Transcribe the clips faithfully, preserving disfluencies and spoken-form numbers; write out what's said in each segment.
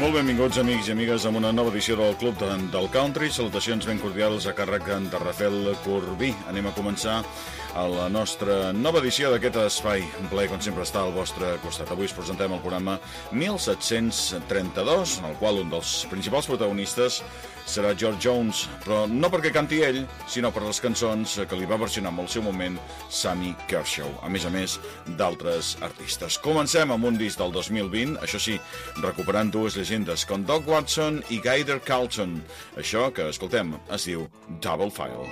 Molt benvinguts, amics i amigues, a una nova edició del Club de, del Country. Salutacions ben cordials a càrrec de Rafael Corbí. Anem a començar a la nostra nova edició d'aquest espai. Un plaer, com sempre, estar al vostre costat. Avui us presentem el programa mil set-cents trenta-dos, en el qual un dels principals protagonistes serà George Jones, però no perquè canti ell, sinó per les cançons que li va versionar en el seu moment Sammy Kershaw, a més a més d'altres artistes. Comencem amb un disc del dos mil vint, això sí, recuperant dues llegendes, com Doc Watson i Gaider Carlton. Això que escoltem es diu Double File.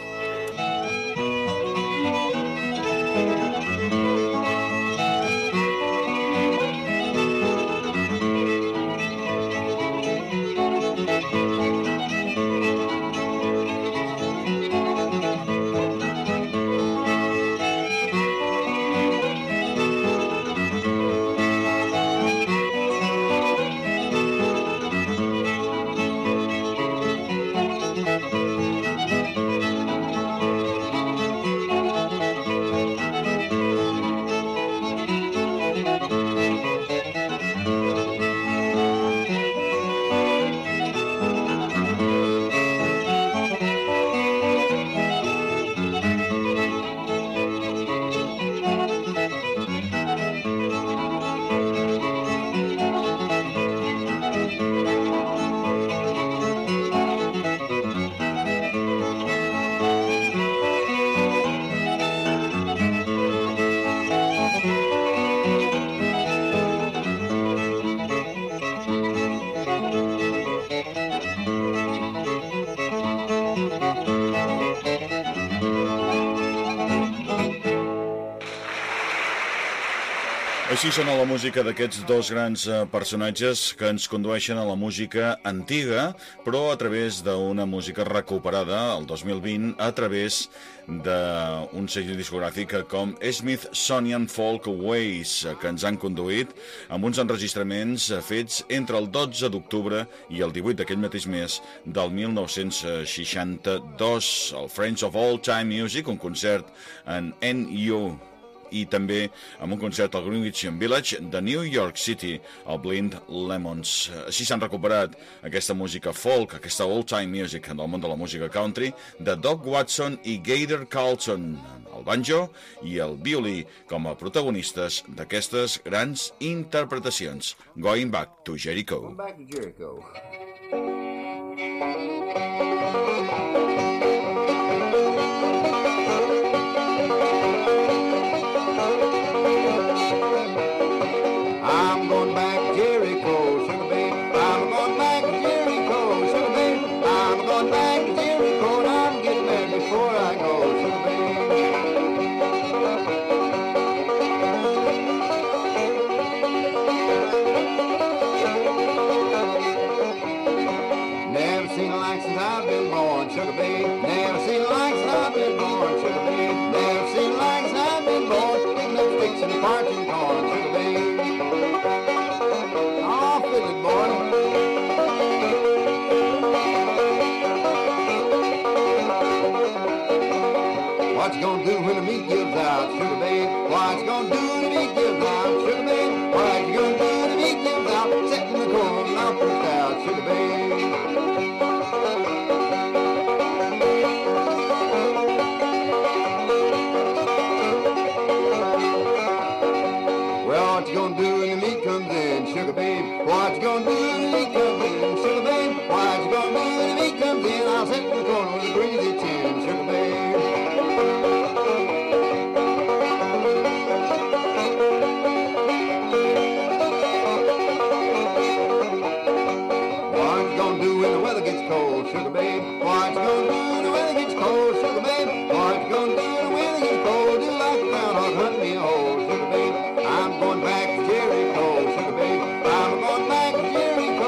Així sona la música d'aquests dos grans personatges que ens condueixen a la música antiga, però a través d'una música recuperada el dos mil vint a través d'un segell discogràfic com Smithsonian Folk Ways, que ens han conduït amb uns enregistraments fets entre el dotze d'octubre i el divuit d'aquell mateix mes del mil nou-cents seixanta-dos. El Friends of Old Time Music, un concert en N U i també amb un concert al Greenwich Village de New York City, el Blind Lemons. Així s'han recuperat aquesta música folk, aquesta old-time music del món de la música country, de Doc Watson i Gaider Carlton, el banjo i el violí com a protagonistes d'aquestes grans interpretacions. Going Back to Jericho. Going back to Jericho. I'm going back to Jericho, sugar babe. I'm going back to Jericho, sugar babe. I'm going back to Jericho, and I'm getting there before I go, sugar babe. Never seen the like since I've been born, sugar babe. Never seen the like since I've been born, sugar babe. Never seen the like since I've been born. Picking up sticks and parching corn, sugar babe. Oh, fill it, boy. What you gonna do when the meat gives out, sugar babe? What you gonna do when the meat gives out, sugar babe? What you gonna do when the meat gives out? Sit in the corn and I'll push out, sugar babe. What you gonna do when the meat comes in, sugar babe? What you gonna do when the meat comes in, sugar babe? What you gonna do when the meat comes in? I'll sit in the corner with a greasy chin, sugar babe. What you gonna do when the weather gets cold, sugar babe? What you gonna do when the weather gets cold, sugar babe? What you gonna do when the weather gets cold? Do like a groundhog hunt me a hole, sugar babe. I'm going back to Jericho, sugar babe. I'm going back to Jericho.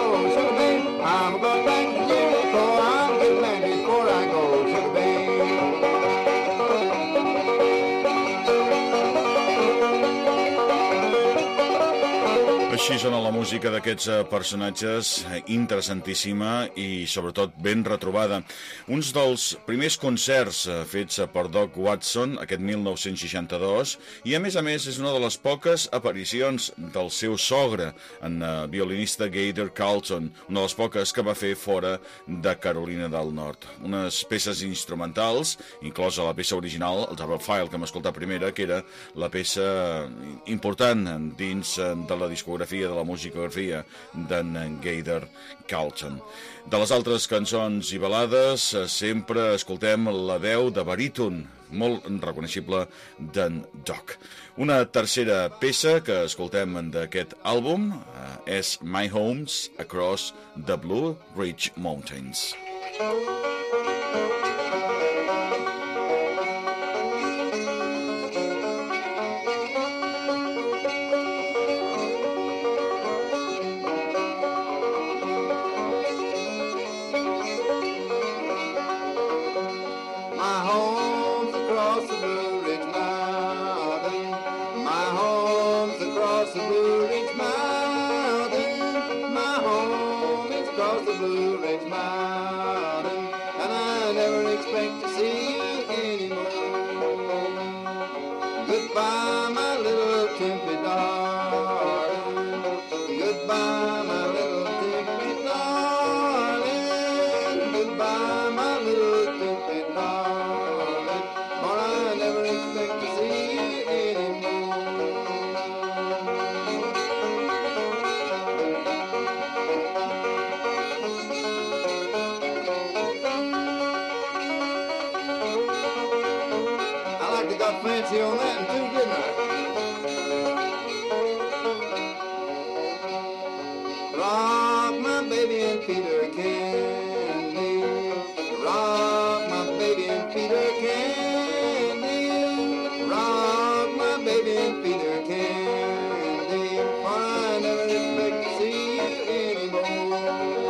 Així sona la música d'aquests personatges, interessantíssima i sobretot ben retrobada. Uns dels primers concerts fets per Doc Watson, aquest mil nou-cents seixanta-dos, i a més a més és una de les poques aparicions del seu sogre, en violinista Gaither Carlton, una de les poques que va fer fora de Carolina del Nord. Unes peces instrumentals, inclosa la peça original, el Double File, que hem escoltat primera, que era la peça important dins de la discografia de la musicografia d'en Gaither Carlton. De les altres cançons i balades sempre escoltem la veu de baríton molt reconeixible d'en Doc. Una tercera peça que escoltem d'aquest àlbum és My Home's Across the Blue Ridge Mountains. Fancy on that and too, didn't I? Rock my baby and Peter Candy. Rock my baby and Peter Candy. Rock my baby and Peter Candy. For I never expect to see you anymore.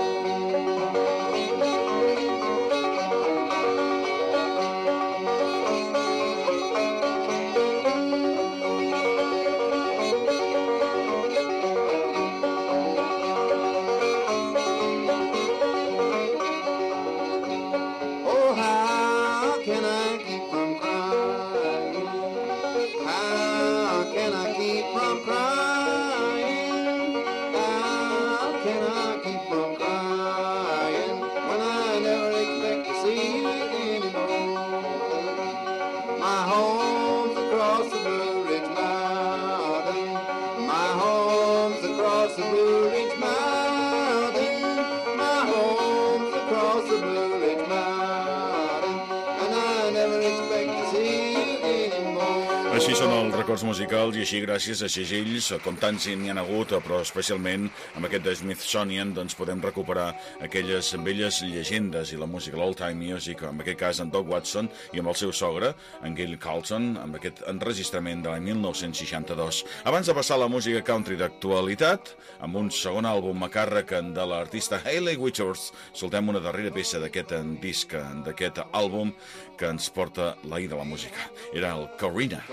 Així són els records musicals i així gràcies a segells, com tants n'hi han hagut, però especialment amb aquest de Smithsonian doncs podem recuperar aquelles velles llegendes i la música, l'old time music, en aquest cas en Doc Watson i amb el seu sogre, en Gaither Carlton, amb aquest enregistrament de l'any mil nou-cents seixanta-dos. Abans de passar a la música country d'actualitat, amb un segon àlbum a càrrec de l'artista Hayley Whitworth, soltem una darrera peça d'aquest disc, d'aquest àlbum que ens porta l'ahir de la música. Era el Corrina.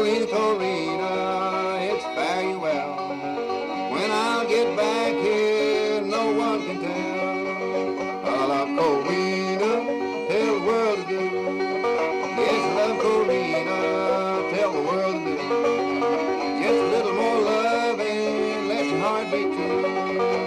Corina, Corina, it's fare you well. When I'll get back here, no one can tell. I love Corina, tell the world to do. Yes, I love Corina, tell the world to do. Just a little more love and let your heart beat true.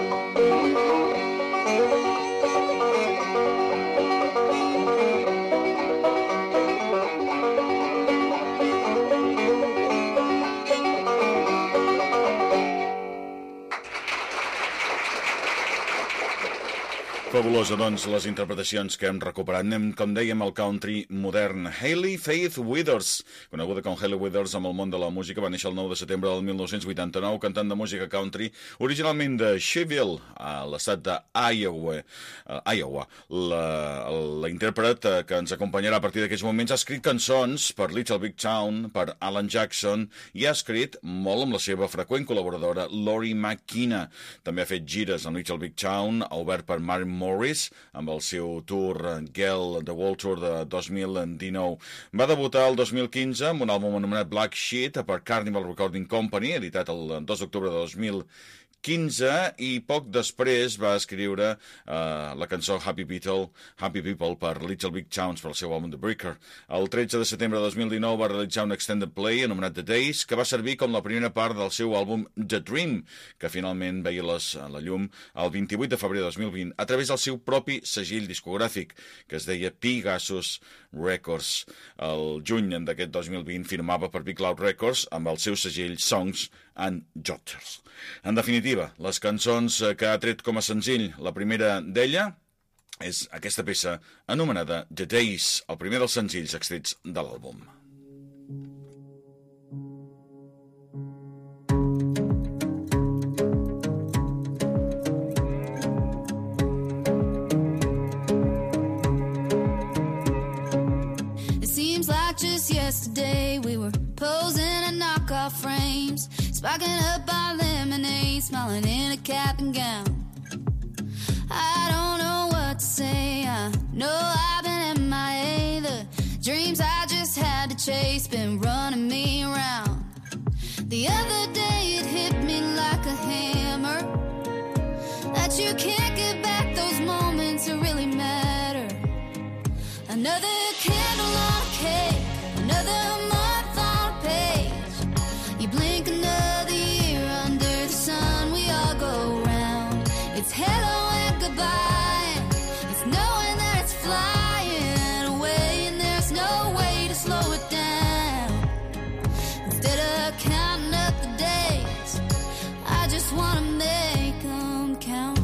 Fabulosa, doncs, les interpretacions que hem recuperat. Anem, com dèiem, al country modern. Hayley Faith Withers, coneguda com Hayley Withers amb el món de la música, va néixer el nou de setembre del mil nou-cents vuitanta-nou, cantant de música country, originalment de Sheville, a l'estat d'Iowa. Uh, Iowa. La, la intèrpret que ens acompanyarà a partir d'aquests moments ha escrit cançons per Little Big Town, per Alan Jackson, i ha escrit molt amb la seva freqüent col·laboradora Lori McKenna. També ha fet gires amb Little Big Town, ha obert per Maren Morris amb el seu tour Girl, The World Tour de dos mil dinou. Va debutar el dos mil quinze amb un àlbum anomenat Black Sheet per Carnival Recording Company, editat el dos d'octubre de dos mil quinze, i poc després va escriure uh, la cançó Happy People, Happy People per Little Big Towns per al seu àlbum The Breaker. El tretze de setembre de dos mil dinou va realitzar un extended play anomenat The Days, que va servir com la primera part del seu àlbum The Dream, que finalment veia les, la llum el vint-i-vuit de febrer de dos mil vint a través del seu propi segell discogràfic, que es deia Pegasus Records. El juny d'aquest dos mil vint firmava per Big Loud Records amb el seu segell Songs and Jotters. En definitiva, les cançons que ha tret com a senzill, la primera d'ella és aquesta peça anomenada The Days, el primer dels senzills extrets de l'àlbum. It seems like just yesterday we were posing in knockoff frames, sparking up our lemonade, smiling in a cap and gown. I don't know what to say, I know I've been M I A. The dreams I just had to chase been running me around. The other day it hit me like a hammer, that you can't get back those moments that really matter. Another candle on a cake, another month on a page. You blink another year under the sun, we all go round. It's hello and goodbye, it's knowing that it's flying away and there's no way to slow it down. Instead of counting up the days, I just want to make them count.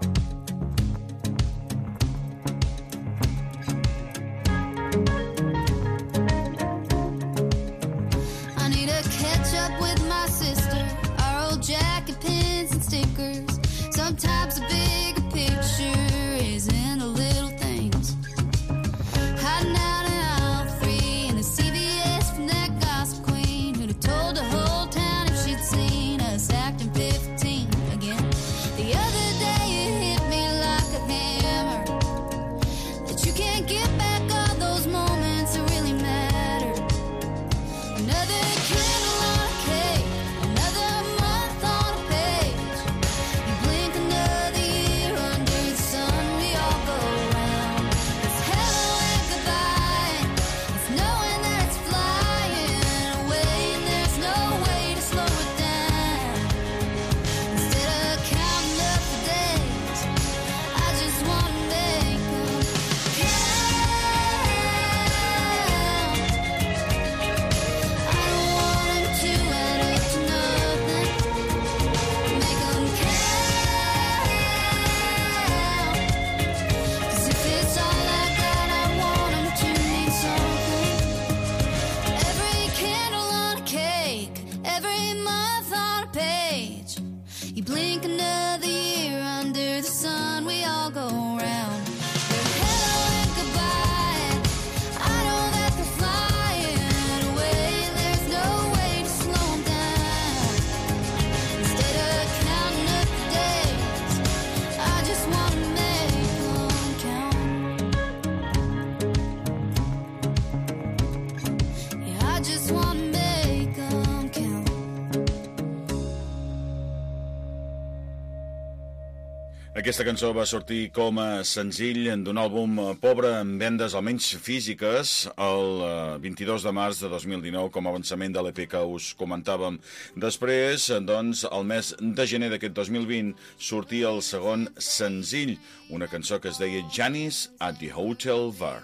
I need to catch up with my sister, our old jacket pins and stickers. Sometimes the bigger picture is in the little things. Hiding out in aisle three in the C V S from that gossip queen who'd have told the whole town if she'd seen us acting fifteen again. The other day it hit me like a hammer, that you can't get back all those moments that really matter. Another candle on a cake, another month on a page. You blink another year under the sun, we all go round. It's hello and goodbye, it's knowing that it's flying away and there's no way to slow it down. Instead of counting up the days, I just want to make them count. I don't want them to add up to nothing. Make them count. 'Cause if it's all I got, I want them to mean something. Every candle on a cake, every month on a page. You blink another year under the sun, we all go round. Hello and goodbye, I know that they're flying away and there's no way to slow them down. Instead of counting up the days, I just want to make them count. Yeah, I just want to make Aquesta cançó va sortir com a senzill d'un àlbum pobre en vendes, almenys físiques, el vint-i-dos de març de dos mil dinou, com a avançament de l'E P que us comentàvem. Després, doncs, el mes de gener d'aquest dos mil vint, sortia el segon senzill, una cançó que es deia Janice at the Hotel Bar.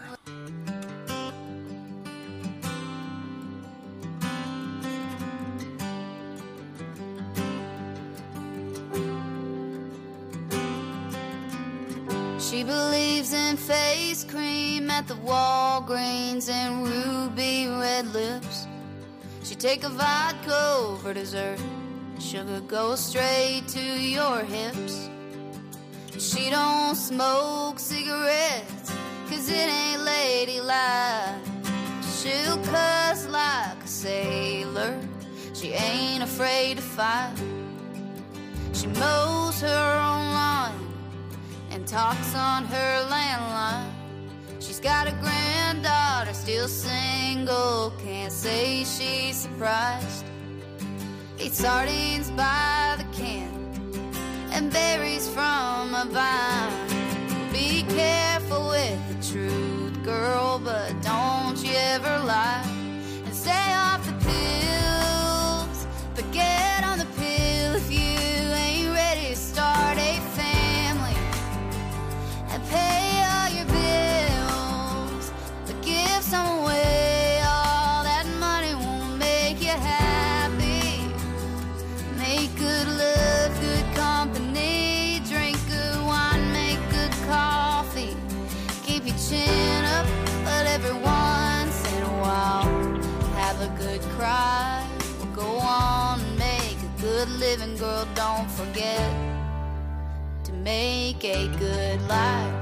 She believes in face cream at the Walgreens and ruby red lips. She take a vodka for dessert. Sugar goes straight to your hips. She don't smoke cigarettes, cause it ain't ladylike. She'll cuss like a sailor. She ain't afraid to fight. She mows her own lawn and talks on her landline. She's got a granddaughter, still single. Can't say she's surprised. Eats sardines by the can and berries from a vine. Be careful with the truth, girl, but don't you ever lie. And stay off the pills, but get on the pill if you ain't ready to start a family and pay all your bills, but give some away. All that money won't make you happy. Make good love, good company, drink good wine, make good coffee. Keep your chin up, but every once in a while have a good cry. Well, go on and make a good living, girl, don't forget to make a good life.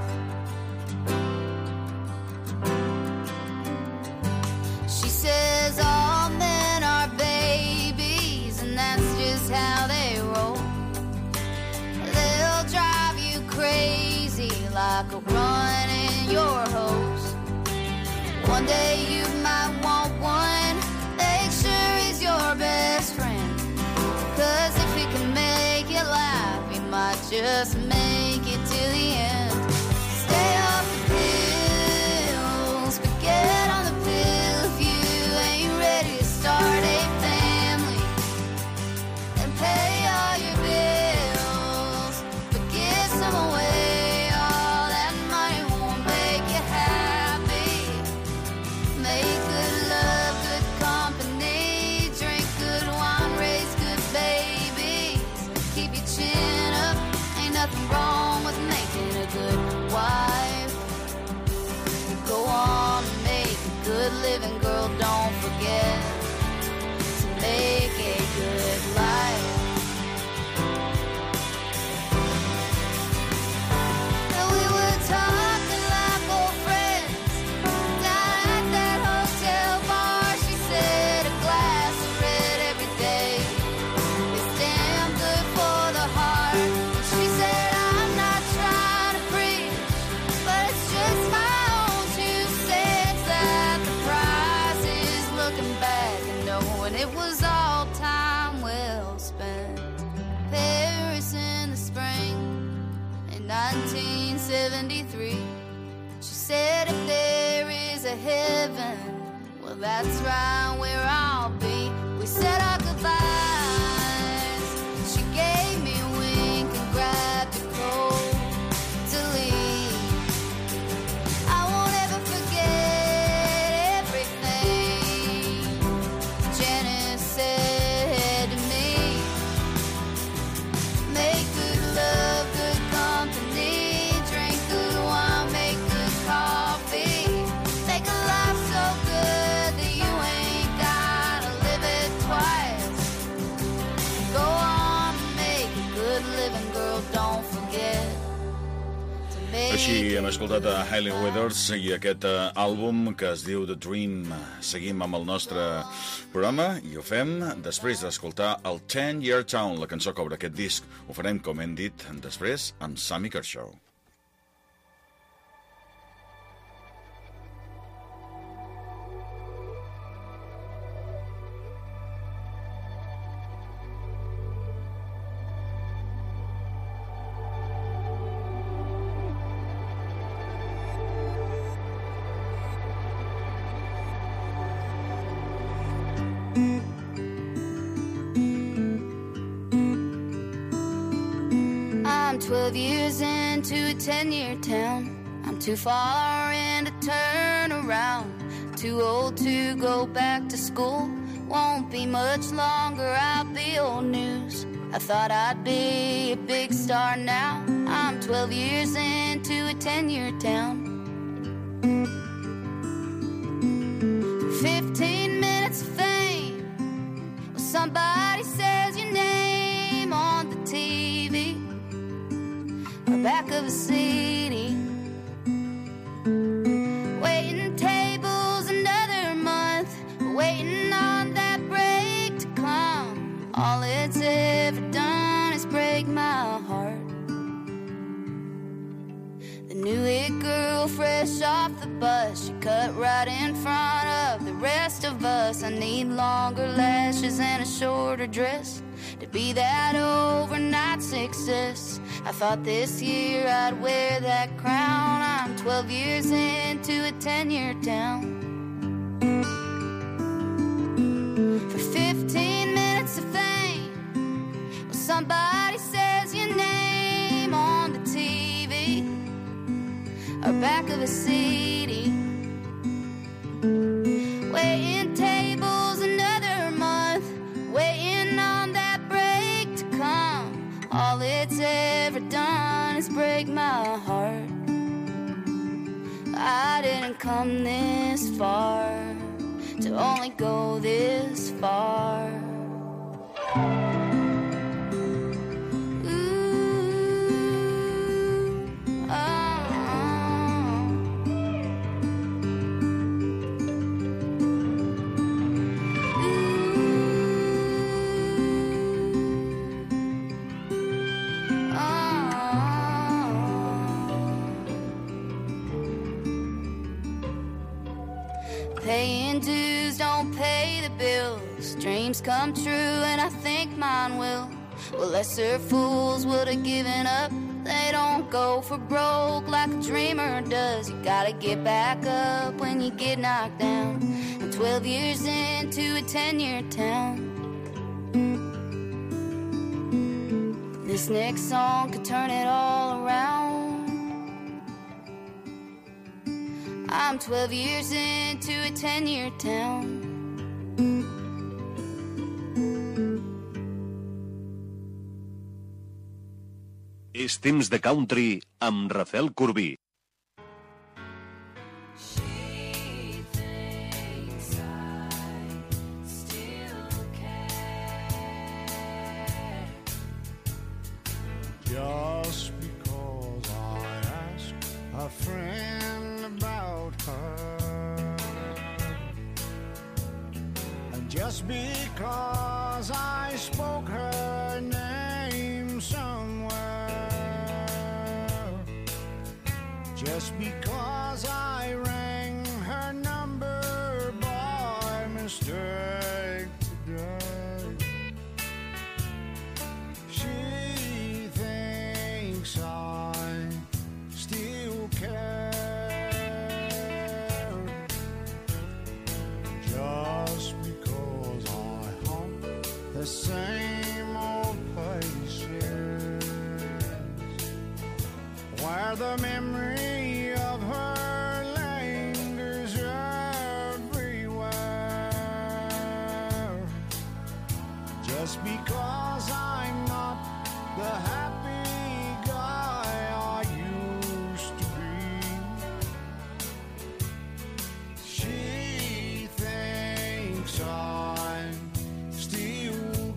She says all men are babies, and that's just how they roll. They'll drive you crazy like a run in your hose. One day you might want one, make sure he's your best friend. Cause if he can make you laugh, he might just make it to the end. Stay off the pills, but get on the pill if you ain't ready to start a family and pay all your bills, but give some away. All that money won't make you happy. Make good love, good company, drink good wine, raise good babies. Keep your chin up, ain't nothing wrong with making a good wife. Go on and make a good living, girl, don't forget to make a good life. And we were talking like old friends down at that hotel bar. She said a glass of red every day is damn good for the heart. She said I'm not trying to preach, but it's just my own two cents that the price is looking back and knowing it was all time well spent. Paris in the spring in nineteen seventy-three. She said if there is a heaven, well that's right where I'll be. We said our goodbyes. She gave me a wink and grabbed a coat to leave. I won't ever forget everything Janice said to me. Make good love, good company, drink good wine, make good coffee. Make a life so good that you ain't gotta live it twice. Go on and make a good living, girl, don't forget to make Així hem escoltat a Hailey Withers i aquest eh, àlbum que es diu The Dream. Seguim amb el nostre programa i ho fem després d'escoltar el Ten Year Town, la cançó que obre aquest disc. Ho farem, com hem dit, després amb Sammy Kershaw. Ten twelve years into a ten-year town. I'm too far in to turn around. Too old to go back to school. Won't be much longer, I'll be old news. I thought I'd be a big star now. I'm twelve years into a ten-year town. Fifteen minutes of fame. Well, somebody says your name on the T V or back of a C D. Waiting tables another month, waiting on that break to come. All it's ever done is break my heart. The new hit girl fresh off the bus, she cut right in front of the rest of us. I need longer lashes and a shorter dress to be that overnight success. I thought this year I'd wear that crown. I'm twelve years into a ten-year town. For fifteen minutes of fame, well, somebody says your name on the T V or back of a C D. Waiting tables another month, waiting on that break to come. All it's ever done is break my heart. I didn't come this far to only go this far. Ooh, oh. Paying dues don't pay the bills. Dreams come true and I think mine will. Well, lesser fools would have given up. They don't go for broke like a dreamer does. You gotta get back up when you get knocked down. I'm twelve years into a ten-year town. This next song could turn it all around. I'm twelve years into a ten-year town. És temps de country amb Rafael Corbí. Just because I asked a friend about her, and just because I spoke her name somewhere, just because I rang her number by mistake today, she thinks I still care. Just because I haunt the same old places where the memory of her lingers everywhere. Just because I'm not the happy guy I used to be, she thinks I still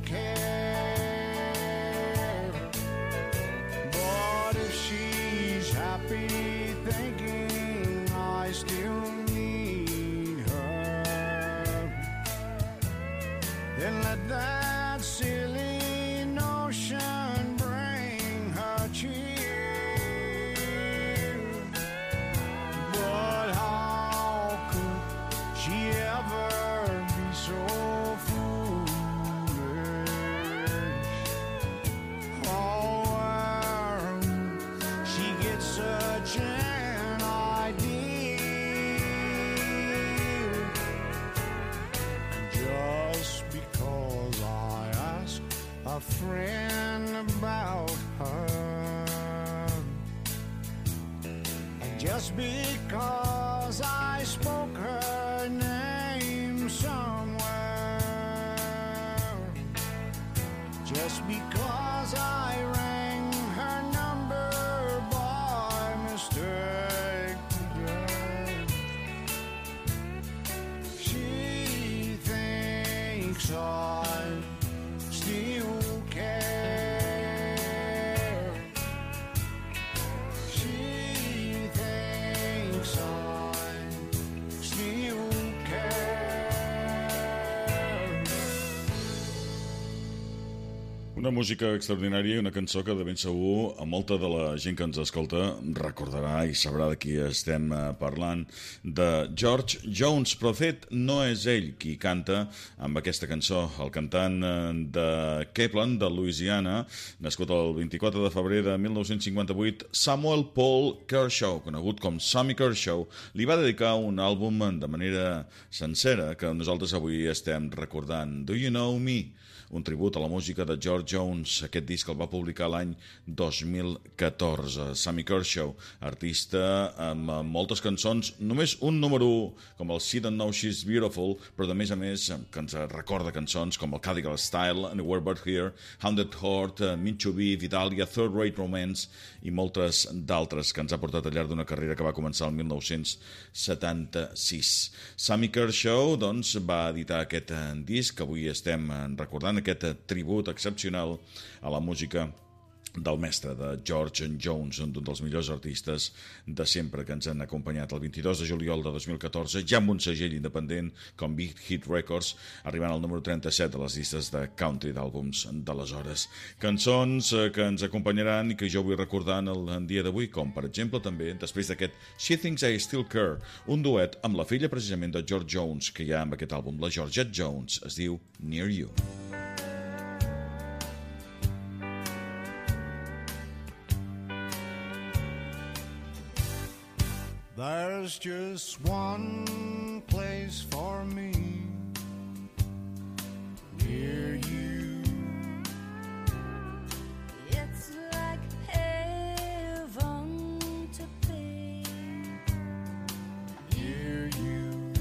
care. But if she's happy thinking I still need her, then let that silly notion bring her cheer. But how could she ever be so foolish? Oh, where she gets such an idea. Just because I asked a friend about her, just because I spoke her name somewhere, just because I rang her number by mistake today. She thinks I still care. She thinks I still care. Una música extraordinària i una cançó que de ben segur a molta de la gent que ens escolta recordarà i sabrà de qui estem eh, parlant, de George Jones, però de fet no és ell qui canta amb aquesta cançó. El cantant eh, de Cleveland, de Louisiana, nascut el vint-i-quatre de febrer de mil nou-cents cinquanta-vuit, Samuel Paul Kershaw, conegut com Sammy Kershaw, li va dedicar un àlbum de manera sencera que nosaltres avui estem recordant. Do You Know Me? Un tribut a la música de George Jones. Aquest disc el va publicar l'any dos mil catorze. Sammy Kershaw, artista amb moltes cançons, només un número u, com el She Don't Know She's Beautiful, però de més a més que ens recorda cançons com el Cadillac Style, Anywhere But Here, Hounded Heart, Meant to Be, Vidalia, Third Rate Romance i moltes d'altres que ens ha portat al llarg d'una carrera que va començar el mil nou-cents setanta-sis. Sammy Kershaw, doncs, va editar aquest disc que avui estem recordant, aquest tribut excepcional a la música del mestre de George Jones, un dels millors artistes de sempre que ens han acompanyat. El vint-i-dos de juliol de dos mil catorze, ja amb un segell independent com Big Hit Records, arribant al número trenta-set de les llistes de country d'àlbums d'aleshores. Cançons que ens acompanyaran i que jo vull recordar en el dia d'avui, com per exemple també, després d'aquest She Thinks I Still Care, un duet amb la filla precisament de George Jones que hi ha amb aquest àlbum, la Georgette Jones, es diu Near You. There's just one place for me, near you. It's like heaven to be Near you.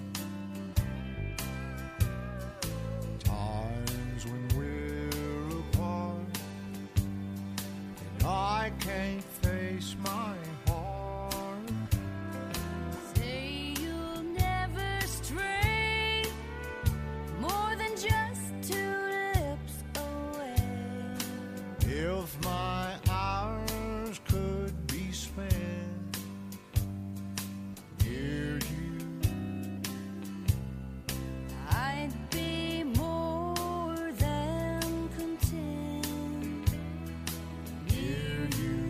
Times when we're apart and I can't face my heart. Say you'll never stray more than just two lips away. If my hours could be spent near you, I'd be more than content near you.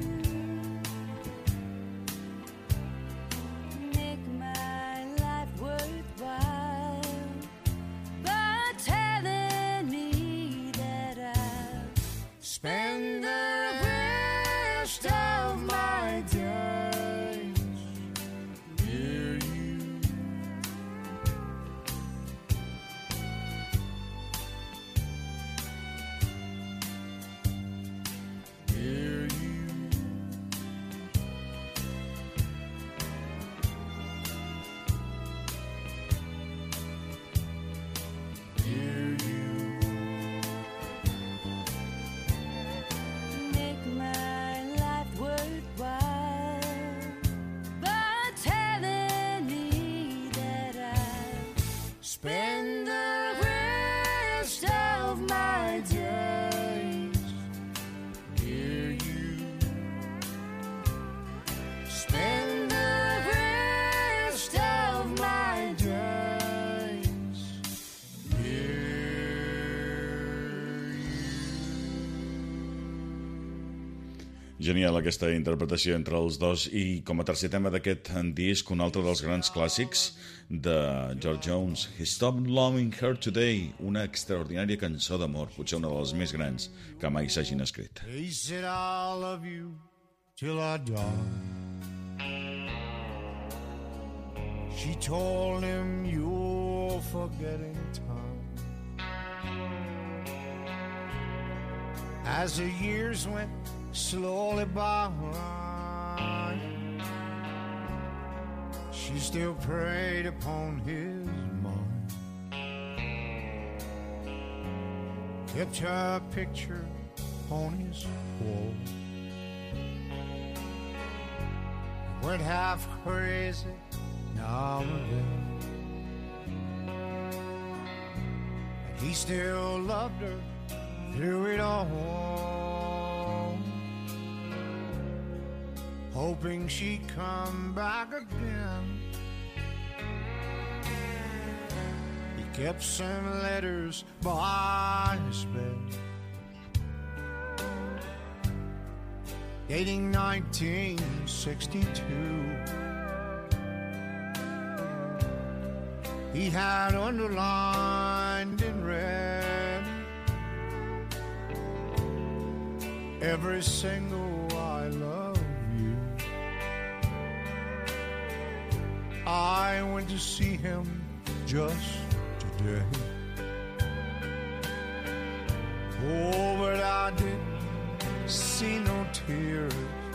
make my life worthwhile by telling me that I'll Spend the rest of my days near you. Near you. Near you. make my life worthwhile by telling me that I'll Spend the rest of my days near you. Spend the rest of my days near you. Genial aquesta interpretació entre els dos, i com a tercer tema d'aquest disc, un altre dels grans clàssics de George Jones, He Stopped Loving Her Today, una extraordinària cançó d'amor, potser una de les més grans que mai s'hagin escrit. He said I'll love you till I die. She told him you're forgetting time. As the years went slowly by, she still preyed upon his mind. Kept her picture on his wall. Went half crazy now and then. But he still loved her through it all, hoping she'd come back again. He kept some letters by his bed, dating nineteen sixty-two. He had underlined in red every single I love you. I went to see him just today. Oh, but I didn't see no tears.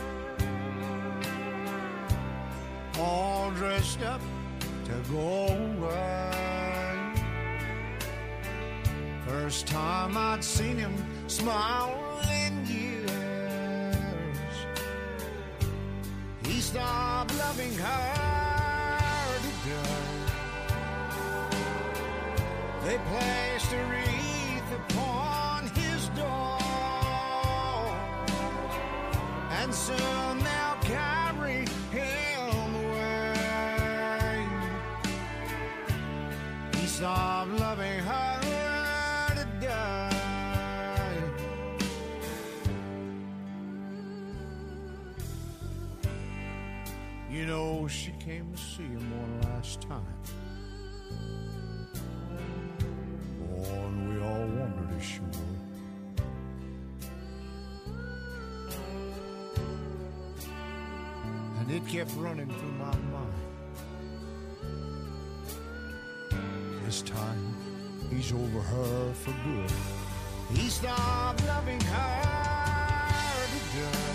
All dressed up to go away. First time I'd seen him smile in years. He stopped loving her today. They placed a wreath upon his door, and soon they'll carry him away. He stopped loving her today. You know, she came to see him one last time. Oh, and we all wondered if she would. And it kept running through my mind. This time, he's over her for good. He stopped loving her today.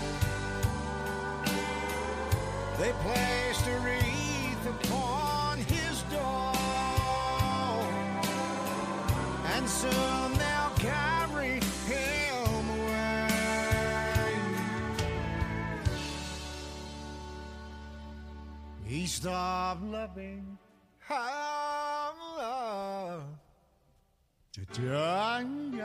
They placed a wreath upon his door, and soon they'll carry him away. He stopped loving her today.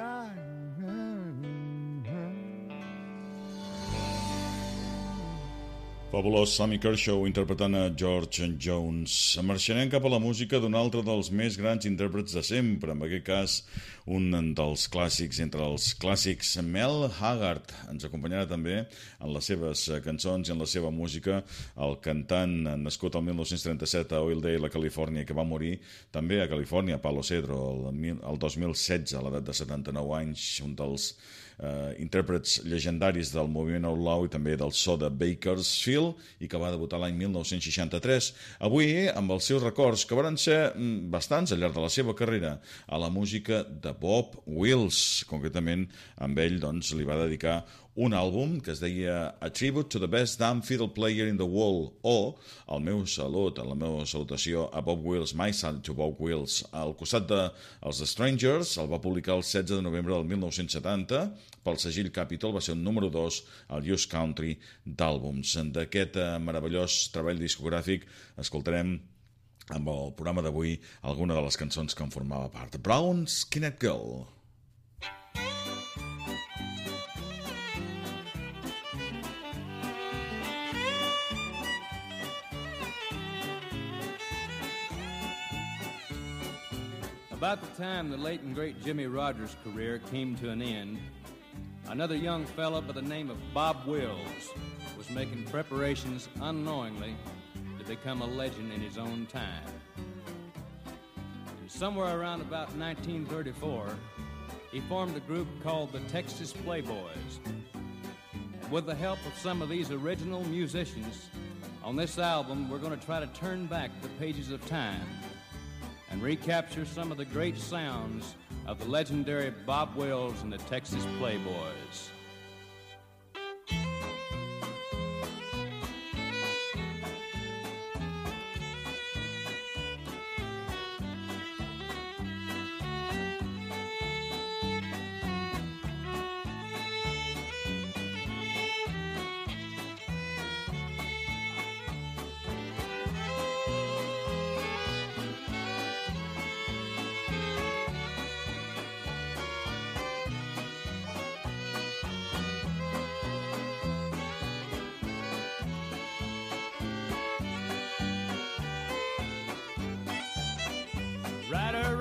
Fabulós Sammy Kershaw interpretant a George Jones. Marxarem cap a la música d'un altre dels més grans intèrprets de sempre, en aquest cas un dels clàssics, entre els clàssics, Mel Haggard. Ens acompanyarà també en les seves cançons i en la seva música el cantant nascut el dinou trenta-set a Oildale, a Califòrnia, que va morir també a Califòrnia, a Palo Cedro, el dos mil setze, a l'edat de setanta-nou anys, un dels Uh, intèrprets llegendaris del moviment outlaw i també del so de Bakersfield, i que va debutar l'any dinou seixanta-tres. Avui, amb els seus records, que van ser mm, bastants al llarg de la seva carrera, a la música de Bob Wills. Concretament, amb ell doncs, li va dedicar un àlbum que es deia A Tribute to the Best Damn Fiddle Player in the World, o el meu salut, la meva salutació a Bob Wills, My Salute to Bob Wills. Al costat de els The Strangers, el va publicar el setze de novembre del dinou setanta, pel segell Capitol, va ser un número dos al Youth Country d'àlbums. D'aquest meravellós treball discogràfic escoltarem amb el programa d'avui alguna de les cançons que en formava part. Brown Skinhead Girl. About the time the late and great Jimmy Rogers' career came to an end, another young fella by the name of Bob Wills was making preparations unknowingly to become a legend in his own time. And somewhere around about nineteen thirty-four, he formed a group called the Texas Playboys. And with the help of some of these original musicians, on this album we're going to try to turn back the pages of time and recapture some of the great sounds of the legendary Bob Wills and the Texas Playboys.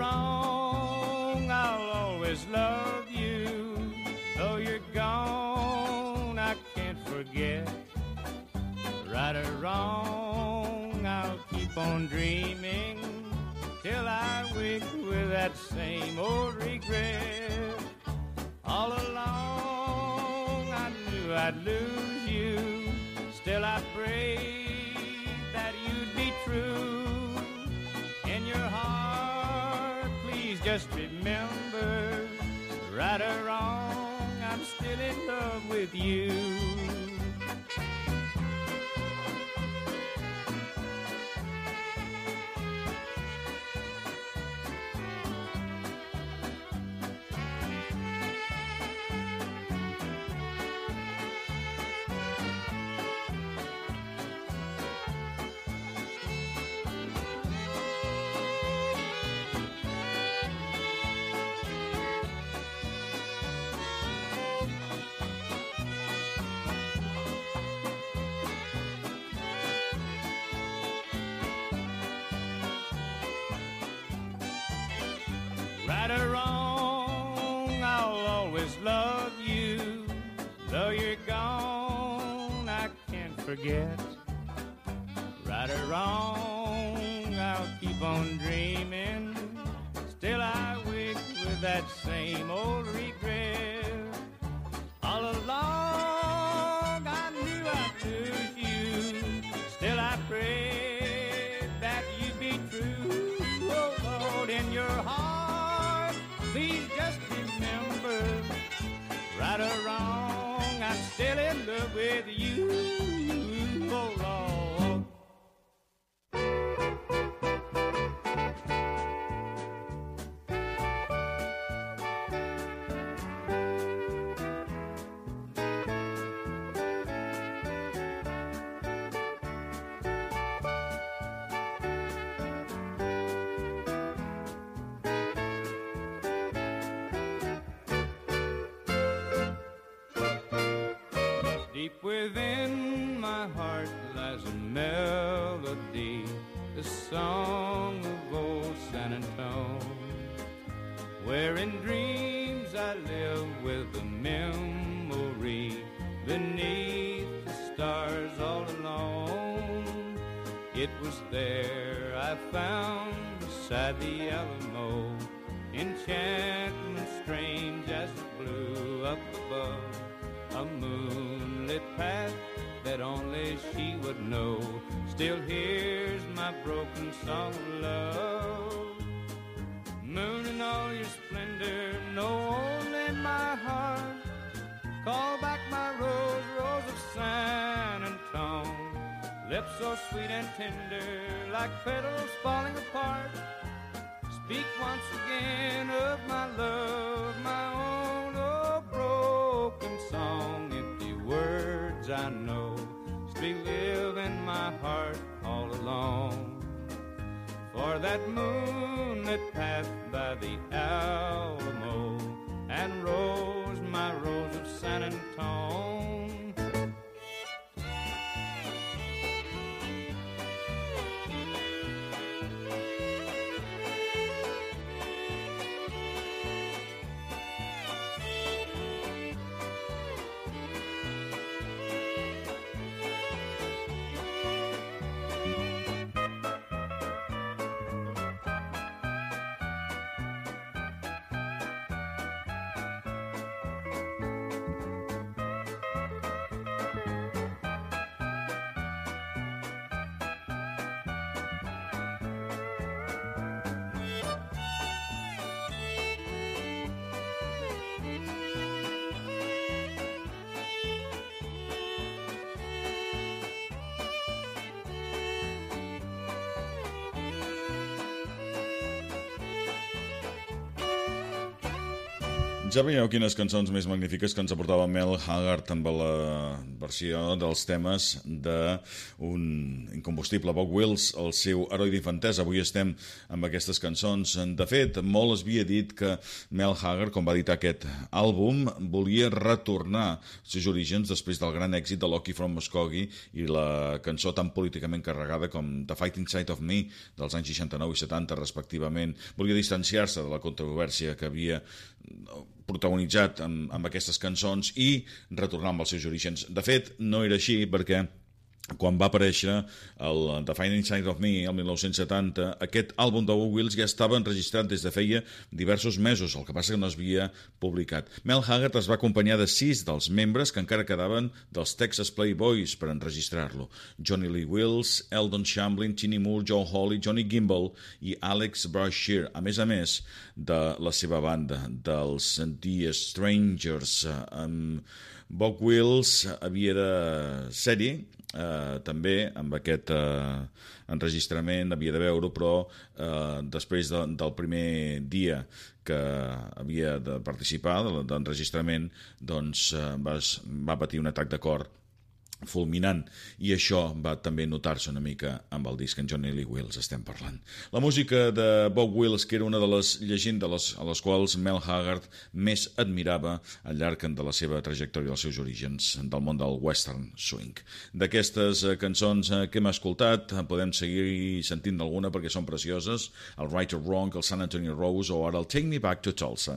wrong, I'll always love you. Though you're gone, I can't forget. Right or wrong, I'll keep on dreaming till I wake with that same old regret. All along I knew I'd lose you. Still I prayed that you'd be true. In your heart, please just remember, right or wrong, I'm still in love with you. Right or wrong, I'll always love you. Though you're gone, I can't forget. Right or wrong, I'll keep on dreaming. Still I wake with that same old regret. All along I knew I'd lose you. Still I prayed that you'd be true. Oh Lord, in your heart, please just remember, right or wrong, I'm still in love with you. Oh Lord. Deep within my heart lies a melody, the song of old San Antone, where in dreams I live with a memory beneath the stars all alone. It was there I found beside the Alamo enchantment strange as the blue up above, a moonlit path that only she would know. Still hears my broken song of love. Moon in all your splendor, know only my heart. Call back my rose, rose of San Antone. Lips so sweet and tender, like petals falling apart. Speak once again of my love, my own old broken song. Empty words I know still live in my heart all alone. For that moonlit path by the Alamo and rose, my rose of San Antone. Ja veieu quines cançons més magnífiques que ens aportava Mel Haggard amb la versió dels temes d'un incombustible Bob Wills, el seu heroi d'infantesa. Avui estem amb aquestes cançons. De fet, molt es havia dit que Mel Haggard, quan va editar aquest àlbum, volia retornar als seus orígens després del gran èxit de Lucky from Muskogee i la cançó tan políticament carregada com The Fighting Side of Me dels anys seixanta-nou i setanta, respectivament. Volia distanciar-se de la controvèrsia que havia protagonitzat amb, amb aquestes cançons i retornar amb els seus orígens. De fet, no era així perquè quan va aparèixer el The Fighting Side of Me el mil nou-cents setanta, aquest àlbum de Bob Wills ja estava enregistrat des de feia diversos mesos, el que passa que no es havia publicat. Mel Haggard es va acompanyar de sis dels membres que encara quedaven dels Texas Playboys per enregistrar-lo. Johnny Lee Wills, Eldon Shamblin, Tinny Moore, Joe Hawley, Johnny Gimbel i Alex Brashear, a més a més de la seva banda, dels The Strangers. Um, Bob Wills havia de ser-hi, Uh, també amb aquest uh, enregistrament havia de veure, però uh, després de, del primer dia que havia de participar de l'enregistrament, doncs uh, va, va patir un atac de cor fulminant, i això va també notar-se una mica amb el disc en Johnny Lee Wills estem parlant. La música de Bob Wills, que era una de les llegendes a les quals Mel Haggard més admirava al llarg de la seva trajectòria, dels seus orígens del món del western swing. D'aquestes cançons que hem escoltat podem seguir sentint alguna perquè són precioses, el Right or Wrong, el San Antonio Rose o ara el Take Me Back to Tulsa.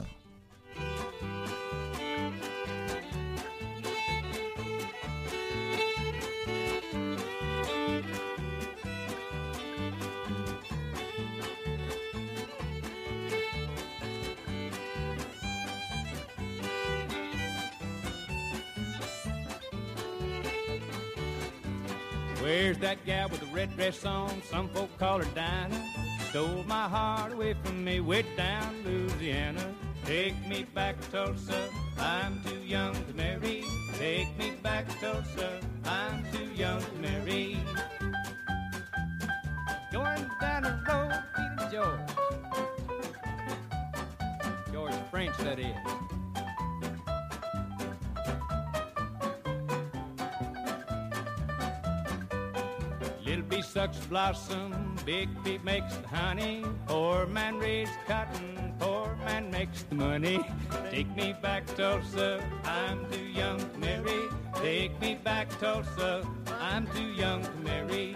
Where's that gal with the red dress on? Some folk call her Dinah. Stole my heart away from me way down Louisiana. Take me back, Tulsa, I'm too young to marry. Take me back, Tulsa, I'm too young to marry. Going down the road, Peter George. George French, that is. Little bee sucks blossom, big bee makes the honey. Poor man raised cotton, poor man makes the money. Take me back, Tulsa, I'm too young to marry. Take me back, Tulsa, I'm too young to marry.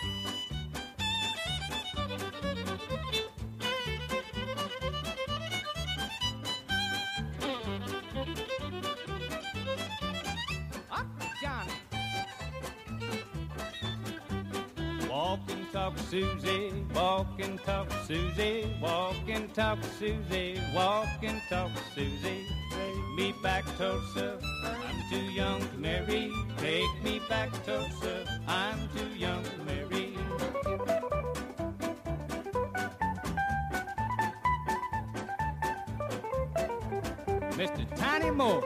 Walk and talk Susie, walk and talk Susie, walk and talk Susie, walk and talk Susie. Take me back, Tulsa, I'm too young to marry. Take me back, Tulsa, I'm too young to marry. Mister Tiny Moore.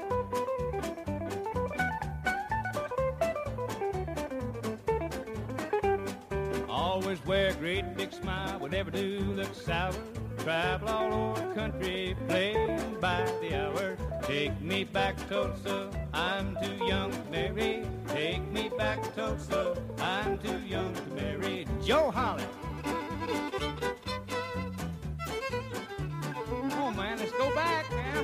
Always wear a great big smile, would never do look sour. Travel all over the country, playing by the hour. Take me back, Tulsa, I'm too young to marry. Take me back, Tulsa, I'm too young to marry. Joe Holly. Come on, man, let's go back, man.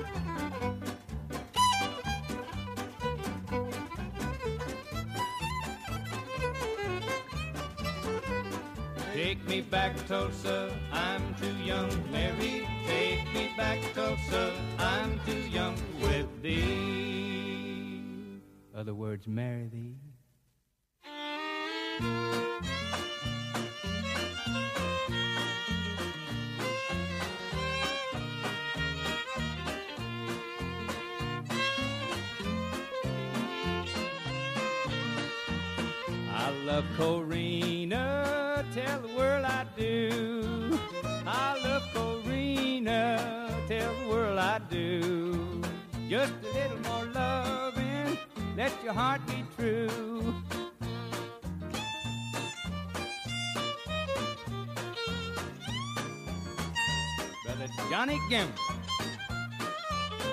Take me back, Tulsa, I'm too young to marry. Take me back, Tulsa, I'm too young to wed thee. Other words, marry thee. I love Corina, tell the world I do. I love Corina, tell the world I do. Just a little more loving, let your heart be true. Brother Johnny Gamble.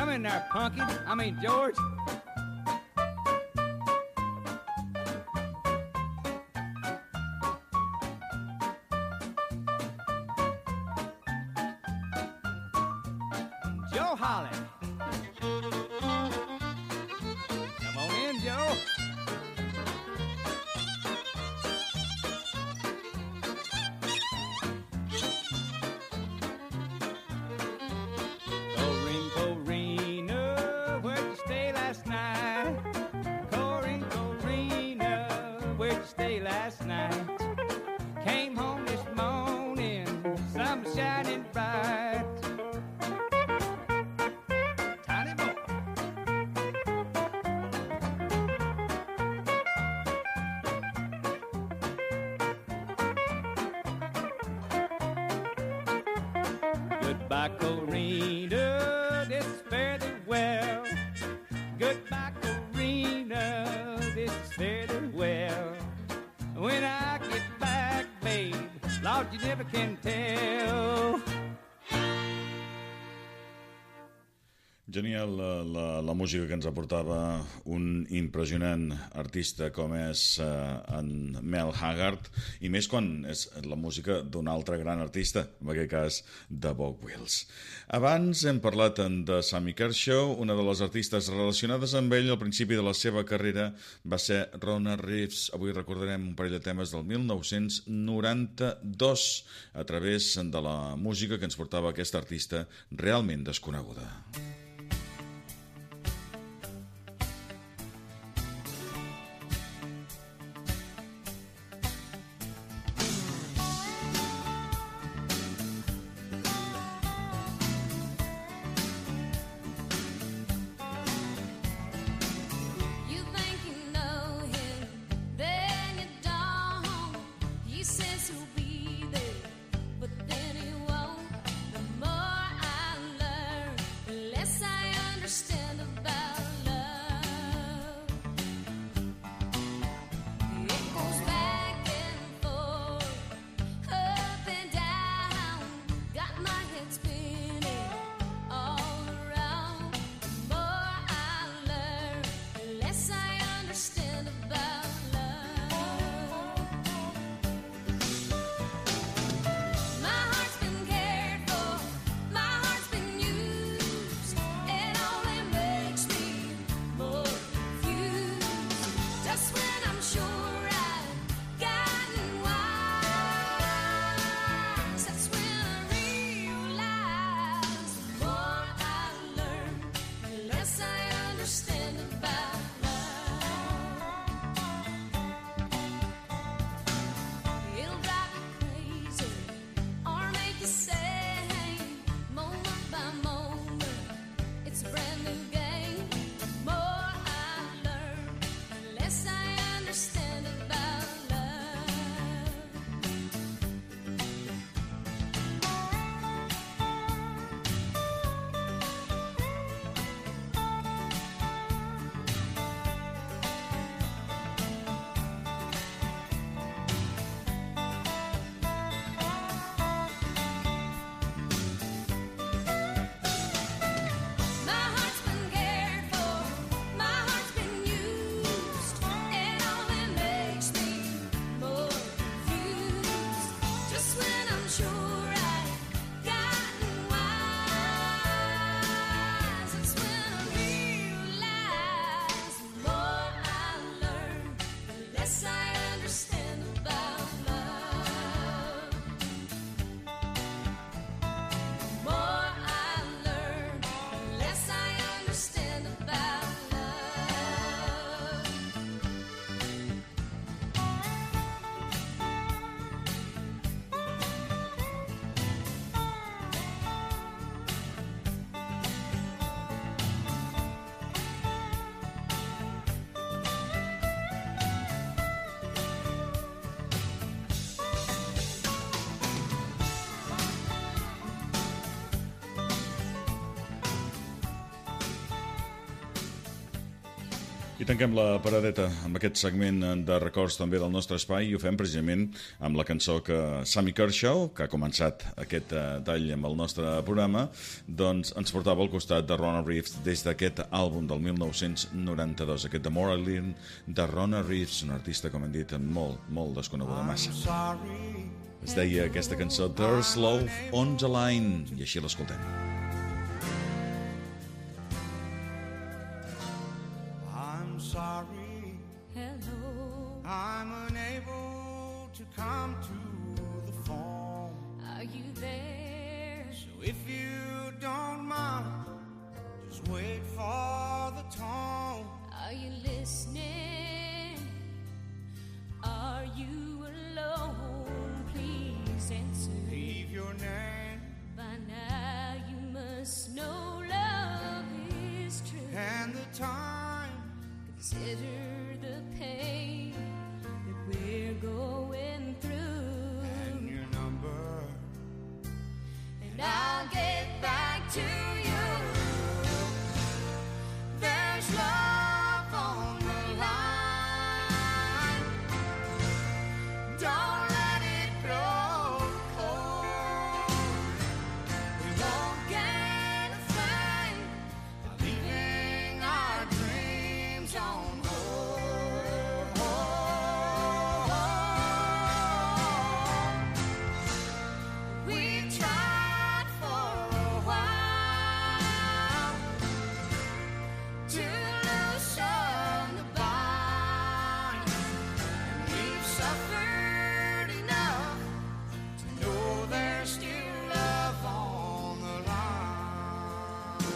Come in there, Punky. I mean, George. Joe Holly. Come on in, Joe. Corrine, Corina, where'd you stay last night? Corrine, Corina, where'd you stay last night? Came home this morning, sun shining bright. Tiny boy. Goodbye, Corina, this is fairly well. Goodbye, Corina, this is fairly well. When I get back, babe, Lord, you never can tell. Genial la, la, la música que ens aportava un impressionant artista com és uh, en Mel Haggard, i més quan és la música d'un altre gran artista, en aquest cas de Bob Wills. Abans hem parlat de Sammy Kershaw, una de les artistes relacionades amb ell al principi de la seva carrera va ser Rona Reeves. Avui recordarem un parell de temes del mil nou-cents noranta-dos a través de la música que ens portava aquesta artista realment desconeguda. You think you know him, then you don't. He says he'll be there, but then he won't. The more I learn, the less I understand about love. It goes back and forth, up and down, got my head spinning all around. The more I learn, the less I understand about love. My heart's been cared for, my heart's been used. It only makes me more confused. Just when I'm sure I've gotten wise, that's when I realize the more I learn, the less I understand about love. It'll drive you crazy or make you sane, moment by moment. It's a brand new game. The more I learn, the less I understand about love. My heart's been cared for, my heart's been used. It only makes me more confused. Just when I'm sure I've gotten wise, that's when I realize the more I learn, the less I understand about love. The more I learn, the less I understand about love. I tanquem la paradeta amb aquest segment de records també del nostre espai i ho fem precisament amb la cançó que Sammy Kershaw, que ha començat aquest tall amb el nostre programa, doncs ens portava al costat de Rona Reeves des d'aquest àlbum del mil nou-cents noranta-dos, aquest de Moraline de Rona Reeves, una artista, com hem dit, molt, molt desconeguda massa. Es deia aquesta cançó There's Love on the Line i així l'escoltem. Sorry, Hello, I'm unable to come to the phone. are you there? So if you don't mind, just wait for the tone. Are you listening? Are you alone? Please answer. Leave your name By now you must know love is true. and the time. Consider the pain that we're going through, And your number. and I'll get back to you. There's love on the line. Don't let it grow cold. We won't get a thing by leaving our dreams on hold. We tried for a while to loosen the bind, and we've suffered enough to know there's still love on the line.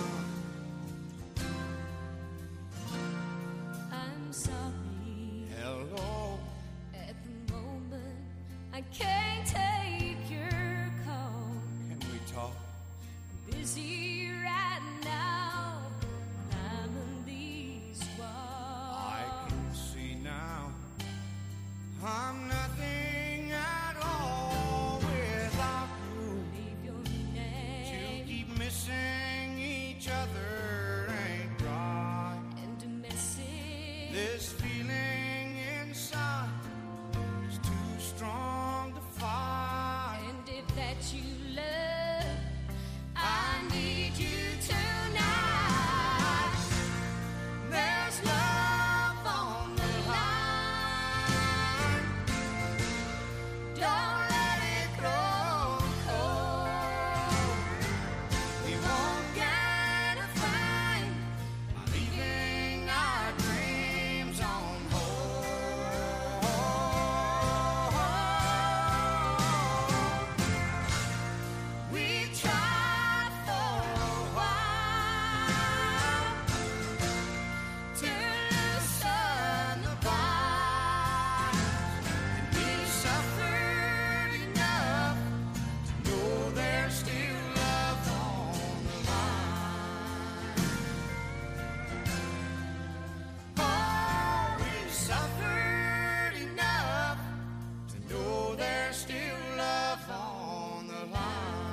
I'm sorry, Hello, at the moment I can't take your call. can we talk? Busy right now, climbing these I walls. can see now I'm nothing at all without you. Leave your To name keep missing each other ain't right. and a message. This feeling inside is too strong to fight. And if that you love, I need you tonight. There's love on the line. Don't let it grow cold. We won't Won't get a thing by leaving our dreams on hold. we tried for a while to loosen the bind, and we suffered enough To know there's still love on the line. Oh, we've suffered enough. To know there's still love on the line.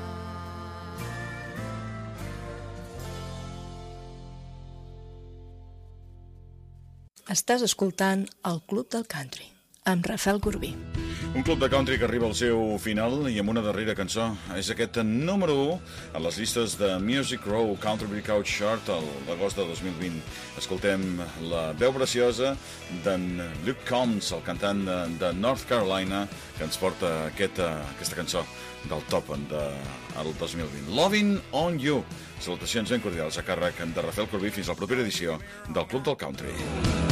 Estàs escoltant el Club del Country, amb Rafael Corbí. Un club de country que arriba al seu final i amb una darrera cançó. És aquest número u a les llistes de Music Row Country Breakout Chart a l'agost de dos mil vint. Escoltem la veu preciosa d'en Luke Combs, el cantant de, de North Carolina, que ens porta aquest, aquesta cançó del top del dos mil vint. Loving on You. Salutacions ben cordials a càrrec de Rafael Corbí fins a la propera edició del Club del Country.